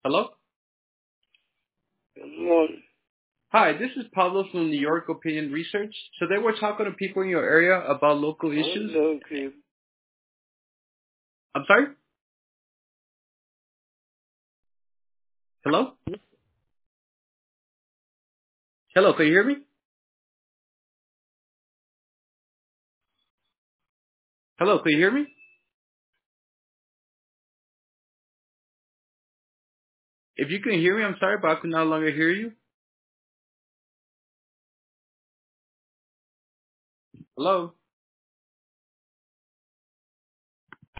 Hello? Good morning. Hi, this is Pablo from New York Opinion Research. Today we're talking to people in your area about local issues. Okay. I'm sorry? Hello? Hello, can you hear me? Hello, can you hear me? If you can hear me, I'm sorry, but I can no longer hear you. Hello?